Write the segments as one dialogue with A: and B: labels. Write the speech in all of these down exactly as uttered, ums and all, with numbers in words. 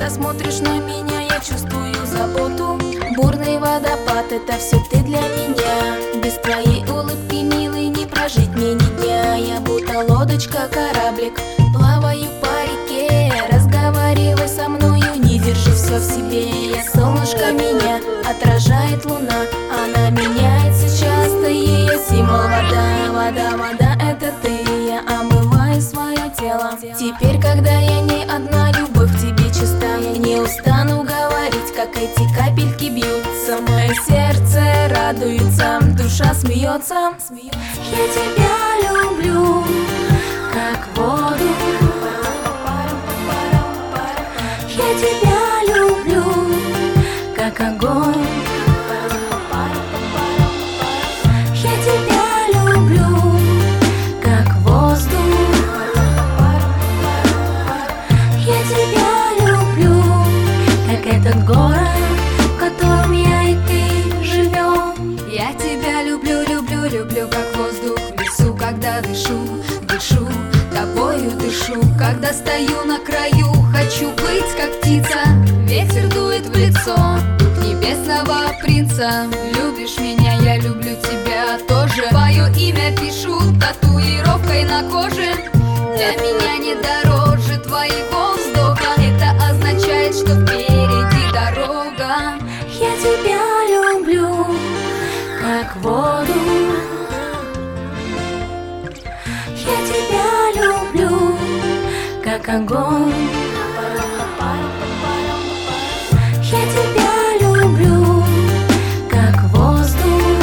A: смотришь на меня, я чувствую заботу. Бурный водопад, это все ты для меня. Без твоей улыбки, милый, не прожить мне ни дня. Я будто лодочка, кораблик, плаваю по реке. Разговаривай со мною, не держи все в себе. Я солнышко, меня отражает луна. Она меняется часто, ее символ вода. Вода, вода, это ты, я омываю свое тело. Теперь, когда я не одна, любовь к тебе чиста. Я не устану говорить, как эти капельки бьются. Мое сердце радуется, душа смеется.
B: Я тебя люблю, как воду. Я тебя люблю, как огонь. Я тебя люблю, как воздух. Я тебя люблю, как этот город, в котором я и ты живем.
C: Я тебя люблю, люблю, люблю, как воздух в лесу, когда дышу, дышу, тобою дышу. Когда стою на краю, хочу быть как птица. Ветер дует в лицо, дух небесного принца. Любишь меня, я люблю тебя тоже. Твое имя пишу татуировкой на коже. Для меня не дороже твоего вздоха. Это означает, что впереди дорога.
B: Я тебя люблю, как воду. Я тебя люблю, как огонь. Я тебя люблю, как воздух.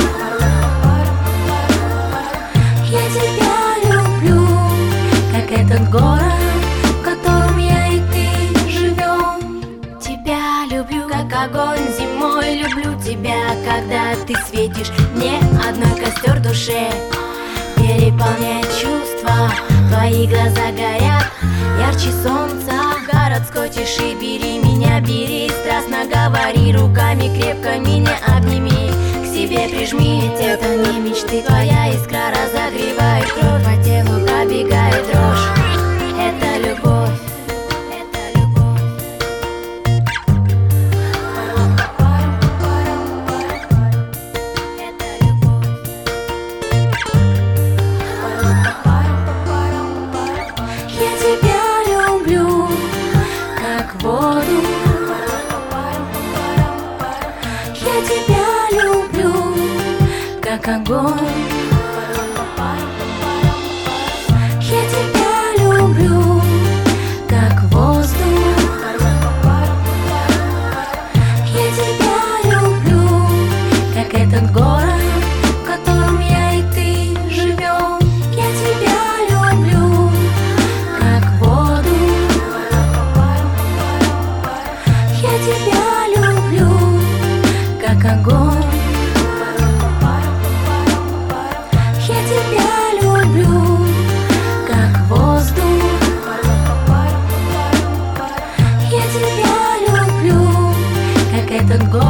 B: Я тебя люблю, как этот город, в котором я и ты живем.
A: Тебя люблю, как огонь зимой. Люблю тебя, когда ты светишь мне. Одной костер в душе переполняет чувства. Твои глаза горят ярче солнца. Городской тиши, бери меня, бери. Страстно говори, руками крепко меня обними. К себе прижми, ведь это не мечты. Твоя искра разогревает кровь, по телу пробегает дрожь. Это любовь.
B: Я тебя люблю, как воду. Я тебя люблю, как огонь. Я тебя люблю, как воздух. Я тебя люблю, как этот город, в котором я и ты живем. Я тебя люблю, как воду. Я тебя люблю, как огонь. Я тебя люблю, как воздух. Я тебя люблю, как этот город.